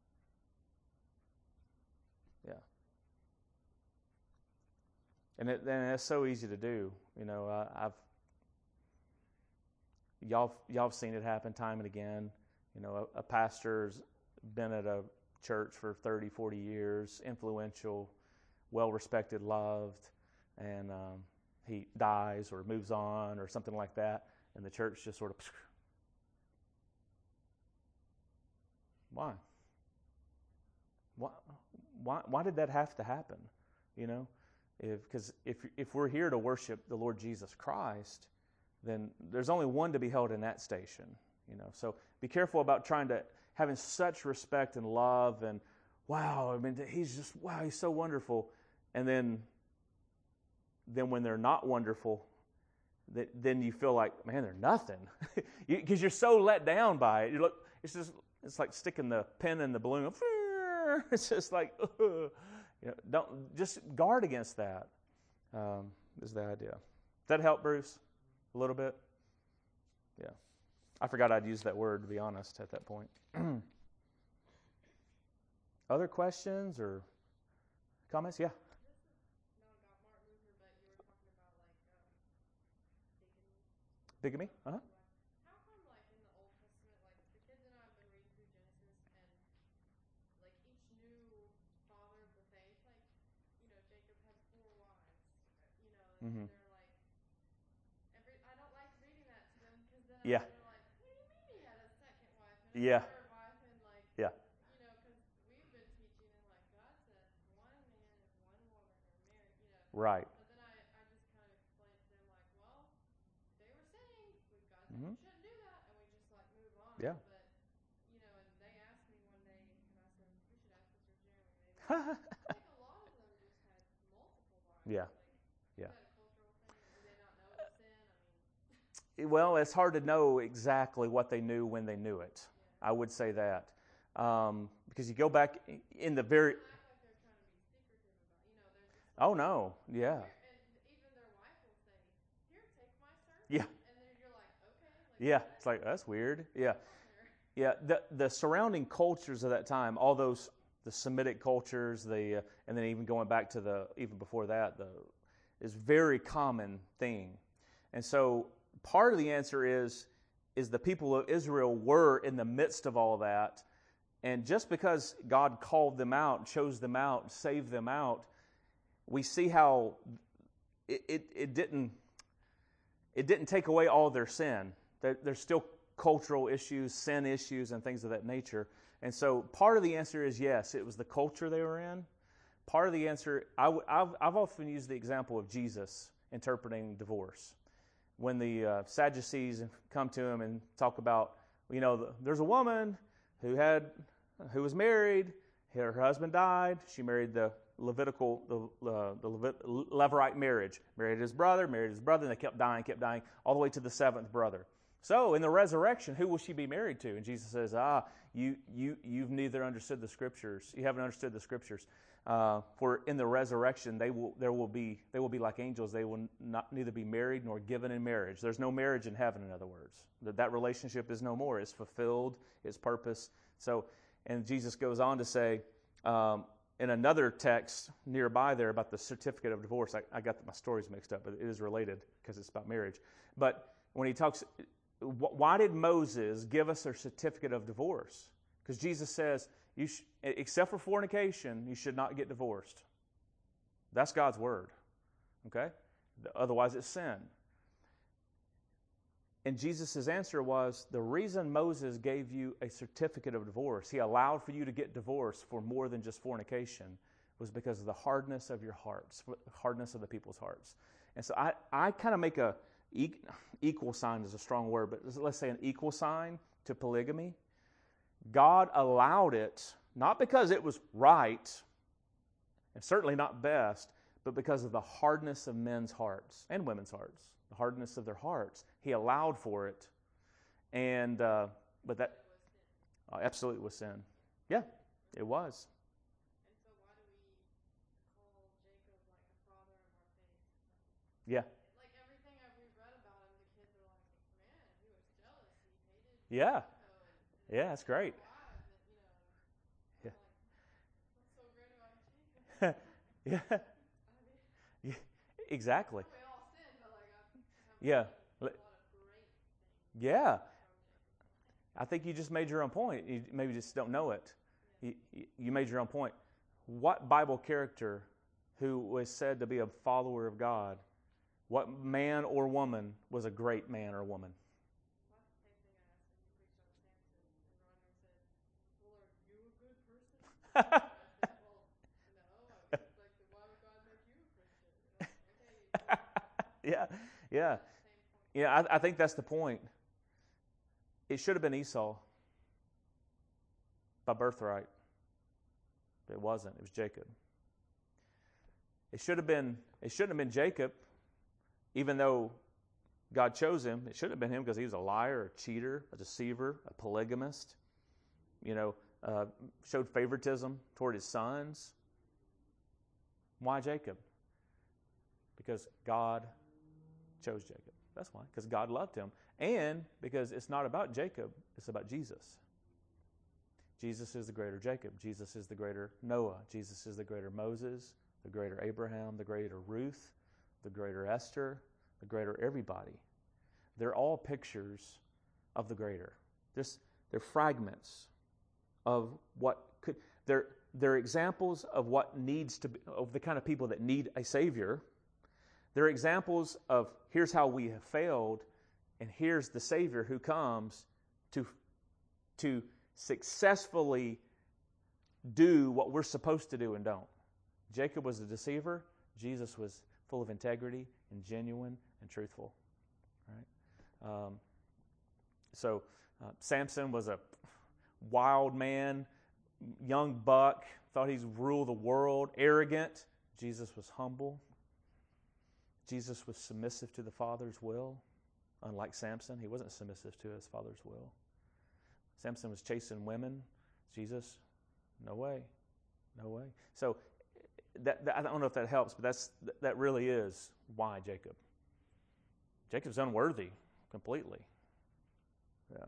Yeah. And, it, and it's so easy to do. You know, uh, I've y'all y'all have seen it happen time and again. You know, a, a pastor's been at a church for thirty, forty years, influential, well-respected, loved, and um, he dies or moves on or something like that, and the church just sort of, why? Why? Why? Why did that have to happen? You know? Because if, if if we're here to worship the Lord Jesus Christ, then there's only one to be held in that station. You know, so be careful about trying to having such respect and love and wow. I mean, he's just wow. He's so wonderful, and then then when they're not wonderful, that then you feel like man, they're nothing because you, you're so let down by it. You look, it's just it's like sticking the pin in the balloon. It's just like. Ugh. You know, don't just guard against that. Um, is the idea. Does that help, Bruce? A little bit? Yeah. I forgot I'd use that word, to be honest, at that point. Other questions or comments? Yeah. Bigamy? Uh-huh. Mm-hmm. Yeah. Yeah. Yeah. Right. Mm-hmm. Yeah. Yeah, yeah. Well, it's hard to know exactly what they knew when they knew it. I would say that. Um, because you go back in the very... Oh, no. Yeah. Yeah. Yeah. It's like, that's weird. Yeah. Yeah. The, the surrounding cultures of that time, all those, the Semitic cultures, the, uh, and then even going back to the, even before that, the, is very common thing. And so part of the answer is, is the people of Israel were in the midst of all that. And just because God called them out, chose them out, saved them out, we see how it, it, it didn't it didn't take away all their sin. There, there's still cultural issues, sin issues, and things of that nature. And so part of the answer is yes, it was the culture they were in. Part of the answer, I, I've, I've often used the example of Jesus interpreting divorce. When the uh, Sadducees come to him and talk about, you know, there's a woman who had who was married, her husband died, she married the Levitical, the, uh, the Levit, Levirate marriage, married his brother, married his brother, and they kept dying, kept dying, all the way to the seventh brother. So in the resurrection, who will she be married to? And Jesus says, ah, you, you, you've neither understood the Scriptures. You haven't understood the Scriptures. Uh, for in the resurrection, they will, there will be, they will be like angels. They will not neither be married nor given in marriage. There's no marriage in heaven, in other words. That, that relationship is no more. It's fulfilled, its purpose. So, and Jesus goes on to say, um, in another text nearby there about the certificate of divorce, I, I got my stories mixed up, but it is related because it's about marriage. But when he talks, why did Moses give us a certificate of divorce? Because Jesus says, you sh- except for fornication, you should not get divorced. That's God's word. Okay? Otherwise it's sin. And Jesus' answer was, the reason Moses gave you a certificate of divorce, he allowed for you to get divorced for more than just fornication, was because of the hardness of your hearts, hardness of the people's hearts. And so I, I kind of make a, equal sign is a strong word, but let's say an equal sign to polygamy. God allowed it, not because it was right, and certainly not best, but because of the hardness of men's hearts and women's hearts. The hardness of their hearts. He allowed for it, and uh, but that uh, absolutely was sin. Yeah, it was. And so why do we call Jacob like a father in our faith? Yeah. Like everything I've we've read about him, the kids are like, man, he was jealous. He hated Yeah. Jacob. And Yeah, that's great. wives, and, you know, Yeah. I'm like, what's so great about Jacob? Yeah. I mean, Yeah. Exactly. we all sin, but like I have Yeah. a lot of great things Yeah. from Jacob. I think you just made your own point. You maybe just don't know it. You, you made your own point. What Bible character who was said to be a follower of God, what man or woman was a great man or woman? Well, that's the same thing I asked when you preached on Samson. And Roger said, well, are you a good person? And I said, well, no. I was like, then why would God make you a Christian? And I'm like, okay. Yeah, yeah. That's the same point. Yeah, I, I think that's the point. It should have been Esau by birthright. But it wasn't. It was Jacob. It should have been, it shouldn't have been Jacob, even though God chose him. It shouldn't have been him because he was a liar, a cheater, a deceiver, a polygamist. You know, uh, showed favoritism toward his sons. Why Jacob? Because God chose Jacob. That's why. Because God loved him. And because it's not about Jacob, it's about Jesus. Jesus is the greater Jacob. Jesus is the greater Noah. Jesus is the greater Moses, the greater Abraham, the greater Ruth, the greater Esther, the greater everybody. They're all pictures of the greater. This, they're fragments of what could, they're, they're examples of what needs to be, of the kind of people that need a Savior. They're examples of here's how we have failed, and here's the Savior who comes to, to successfully do what we're supposed to do and don't. Jacob was a deceiver. Jesus was full of integrity and genuine and truthful. Right? Um, so uh, Samson was a wild man, young buck, thought he'd rule the world, arrogant. Jesus was humble. Jesus was submissive to the Father's will. Unlike Samson, he wasn't submissive to his father's will. Samson was chasing women. Jesus, no way. No way. So that, that, I don't know if that helps, but that's that really is why Jacob. Jacob's unworthy completely. Yeah.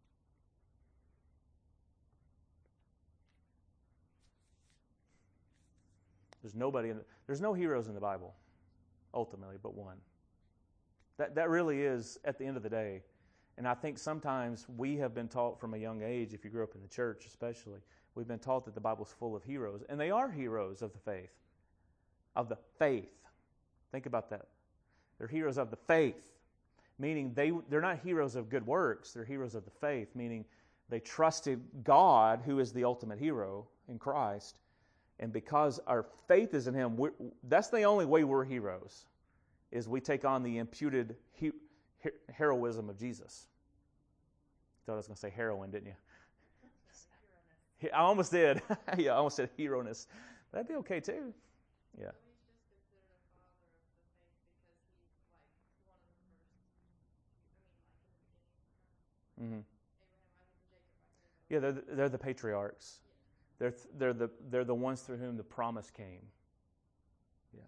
There's nobody in the, there's no heroes in the Bible, ultimately, but one. That that really is, at the end of the day. And I think sometimes we have been taught from a young age, if you grew up in the church especially, we've been taught that the Bible's full of heroes. And they are heroes of the faith. Of the faith. Think about that. They're heroes of the faith. Meaning they, they're not heroes of good works. They're heroes of the faith. Meaning they trusted God, who is the ultimate hero in Christ. And because our faith is in Him, we're, that's the only way we're heroes. Is we take on the imputed he, he, heroism of Jesus. Thought I was going to say heroin, didn't you? I almost did. Yeah, I almost said hero-ness. That'd be okay too. Yeah. Mm-hmm. Yeah, they're the, they're the patriarchs. They're they're the they're the ones through whom the promise came. Yeah.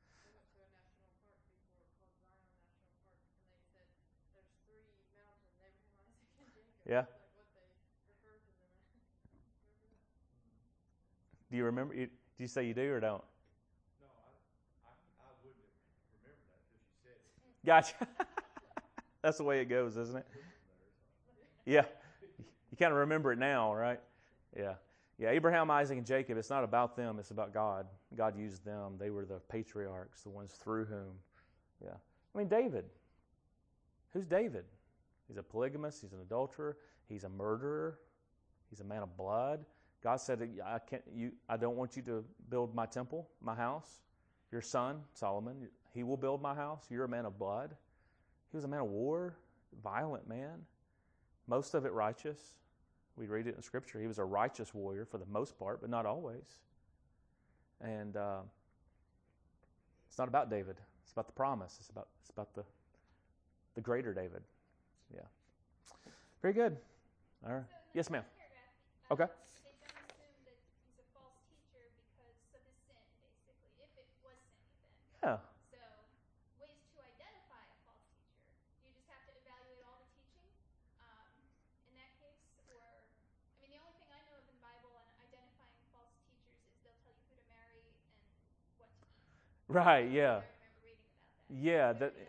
Yeah. Do you remember? Do you say you do or don't? No, I, I, I wouldn't have remembered that until she said it. Gotcha. That's the way it goes, isn't it? Yeah. You kind of remember it now, right? Yeah. Yeah, Abraham, Isaac, and Jacob, it's not about them, it's about God. God used them. They were the patriarchs, the ones through whom. Yeah. I mean, David. Who's David? He's a polygamist, he's an adulterer, he's a murderer, he's a man of blood. God said, I can't you I don't want you to build my temple, my house. Your son, Solomon, he will build my house. You're a man of blood. He was a man of war, violent man. Most of it righteous. We read it in Scripture. He was a righteous warrior for the most part, but not always. And uh, it's not about David. It's about the promise. It's about it's about the the greater David. Yeah. Very good. All right. So Yes, ma'am. paragraph, Okay. Um, they don't assume that he's a false teacher because of his sin, basically, if it was sin even. Yeah. So, ways to identify a false teacher. Do you just have to evaluate all the teaching um, in that case? Or, I mean, the only thing I know of in the Bible on identifying false teachers is they'll tell you who to marry and what to eat. Right. Yeah. I remember reading about that. Yeah. Is there That. any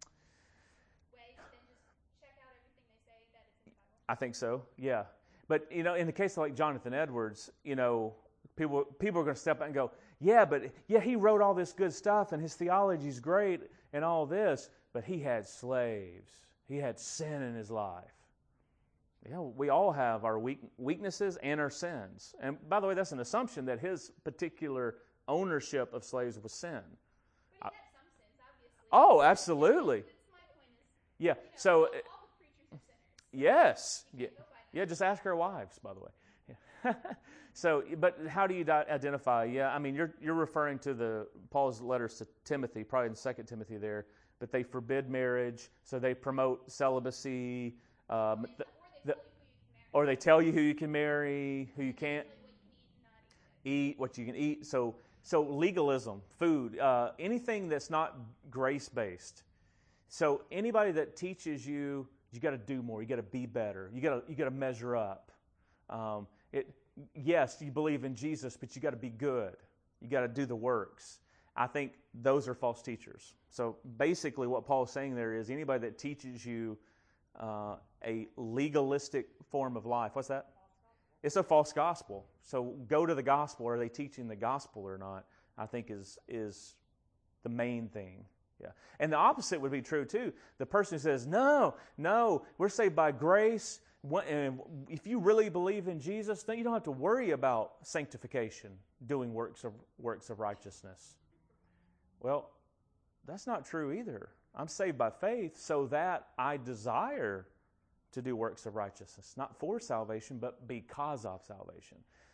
other way than just check out everything they say that is in the Bible? I think so. Yeah. But you know, in the case of like Jonathan Edwards, you know, people people are going to step out and go, yeah, but yeah, he wrote all this good stuff and his theology's great and all this, but he had slaves. He had sin in his life. Yeah, we all have our weak, weaknesses and our sins. And by the way, that's an assumption that his particular ownership of slaves was sin. But he had some sins, obviously. Oh, absolutely. That's my point is, Yeah. you know, So, all, all the preachers are sinners. yes. You Yeah. can't go by that. Yeah, just ask our wives, by the way. Yeah. So, but how do you di- identify? Yeah, I mean, you're you're referring to the Paul's letters to Timothy, probably in Second Timothy there, but they forbid marriage, so they promote celibacy, um, Or they, the- tell, the- or they tell you who you can marry. or they tell you who you can marry, who you can't Tell you what you can eat and not eat. eat, what you can eat. So, so legalism, food, uh, anything that's not grace-based. So, anybody that teaches you, you got to do more, you got to be better, you got to you got to measure up. Um, it, yes, you believe in Jesus, but you got to be good. You got to do the works. I think those are false teachers. So, basically, what Paul's saying there is anybody that teaches you uh, a legalistic form of life. What's that? It's a false gospel. So go to the gospel. Are they teaching the gospel or not? I think is is the main thing. Yeah. And the opposite would be true too. The person who says, no, no, we're saved by grace. And if you really believe in Jesus, then you don't have to worry about sanctification, doing works of works of righteousness. Well, that's not true either. I'm saved by faith so that I desire to do works of righteousness, not for salvation, but because of salvation.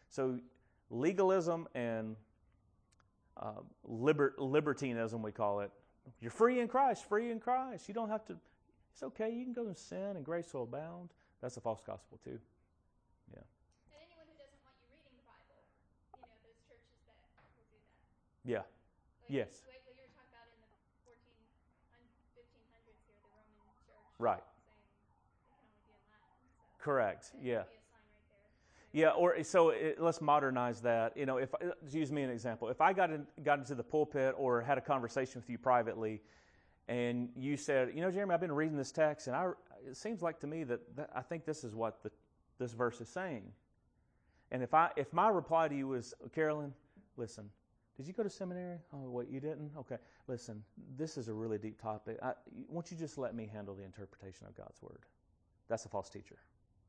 So legalism and uh, liber- libertinism, we call it. You're free in Christ, free in Christ. You don't have to, it's okay, you can go and sin and grace will abound. That's a false gospel too. Yeah. And anyone who doesn't want you reading the Bible, you know, those churches that will do that. Yeah. Like Yes. What you were talking about in the fourteen, fifteen hundreds here, the Roman church. Right. Saying it can only be in Latin. So Correct. that Yeah. could be a sign right there. Yeah, or so it, let's modernize that. You know, if use me an example. If I got in, got into the pulpit or had a conversation with you privately, and you said, you know, Jeremy, I've been reading this text, and I it seems like to me that, that I think this is what the, this verse is saying. And if I if my reply to you was, Carolyn, listen, did you go to seminary? Oh, wait, you didn't? Okay, listen, this is a really deep topic. I, won't you just let me handle the interpretation of God's word? That's a false teacher.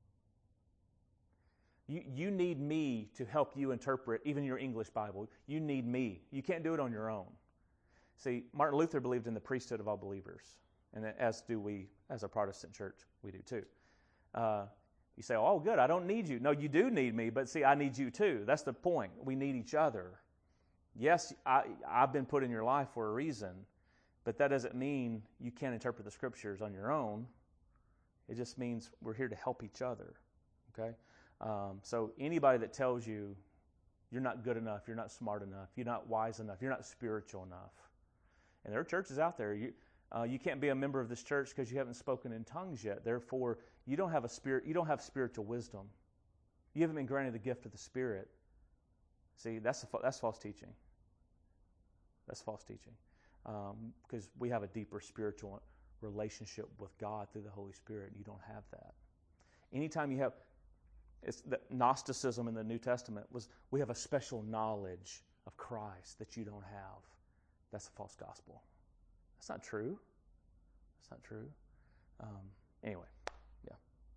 You, you need me to help you interpret even your English Bible. You need me. You can't do it on your own. See, Martin Luther believed in the priesthood of all believers, and as do we as a Protestant church. We do too. Uh, you say, oh, good, I don't need you. No, you do need me, but see, I need you too. That's the point. We need each other. Yes, I, I've been put in your life for a reason, but that doesn't mean you can't interpret the Scriptures on your own. It just means we're here to help each other, okay? Um, so anybody that tells you you're not good enough, you're not smart enough, you're not wise enough, you're not spiritual enough, and there are churches out there, you uh, you can't be a member of this church because you haven't spoken in tongues yet. Therefore, you don't have a spirit, you don't have spiritual wisdom. You haven't been granted the gift of the Spirit. See, that's a, that's false teaching. That's false teaching because um, we have a deeper spiritual relationship with God through the Holy Spirit. You don't have that. Anytime you have It's the Gnosticism in the New Testament was we have a special knowledge of Christ that you don't have. That's a false gospel. That's not true. That's not true. Um, anyway, yeah.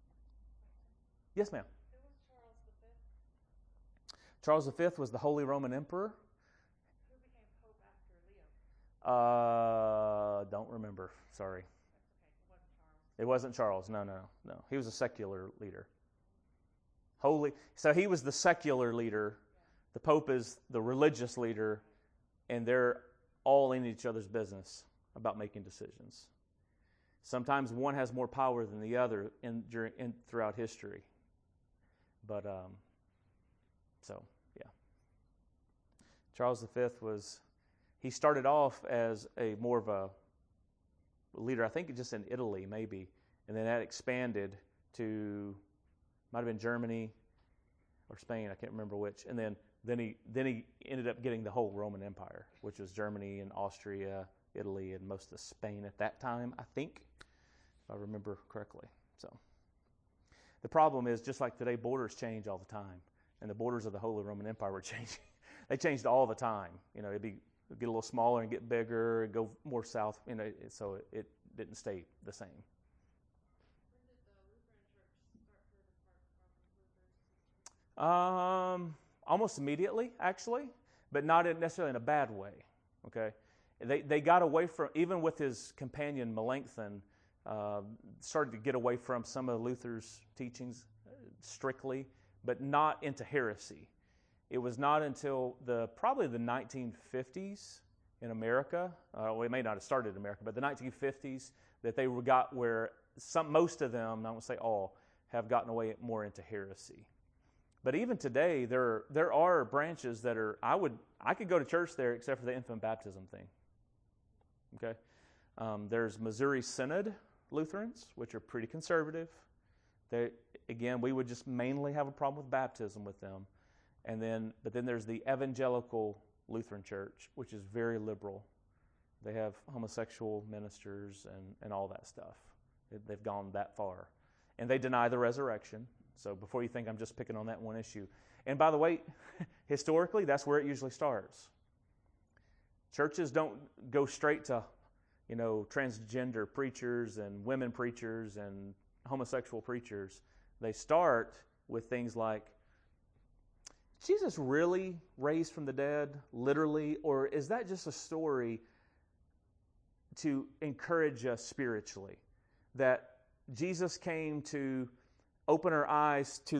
Yes, ma'am. Who was Charles the Fifth? Charles the Fifth was the Holy Roman Emperor. Who became Pope after Leo? Uh, don't remember. Sorry. That's okay. It wasn't Charles. It wasn't Charles. No, no, no. He was a secular leader. Holy. So he was the secular leader. The Pope is the religious leader, and they're all in each other's business about making decisions. Sometimes one has more power than the other in, during, in throughout history. But um, so yeah, Charles the Fifth was. He started off as a more of a leader. I think just in Italy, maybe, and then that expanded to. Might have been Germany or Spain, I can't remember which. And then, then he then he ended up getting the whole Roman Empire, which was Germany and Austria, Italy, and most of Spain at that time, I think, if I remember correctly. So the problem is, just like today, borders change all the time. And the borders of the Holy Roman Empire were changing. They changed all the time. You know, it'd be it'd get a little smaller and get bigger, and go more south. You know, it, so it, it didn't stay the same. Um, almost immediately, actually, but not in necessarily in a bad way. Okay, they they got away from, even with his companion Melanchthon, uh, started to get away from some of Luther's teachings uh, strictly, but not into heresy. It was not until the probably the nineteen fifties in America. Uh, well, it may not have started in America, but the nineteen fifties that they got where some most of them, I won't say all, have gotten away more into heresy. But even today, there there are branches that are, I would, I could go to church there except for the infant baptism thing. Okay? Um, there's Missouri Synod Lutherans, which are pretty conservative. They, again, we would just mainly have a problem with baptism with them. And then, but then there's the Evangelical Lutheran Church, which is very liberal. They have homosexual ministers and, and all that stuff. They've gone that far. And they deny the resurrection. So before you think I'm just picking on that one issue. And by the way, historically, that's where it usually starts. Churches don't go straight to, you know, transgender preachers and women preachers and homosexual preachers. They start with things like, Jesus really raised from the dead, literally, or is that just a story to encourage us spiritually? That Jesus came to open our eyes to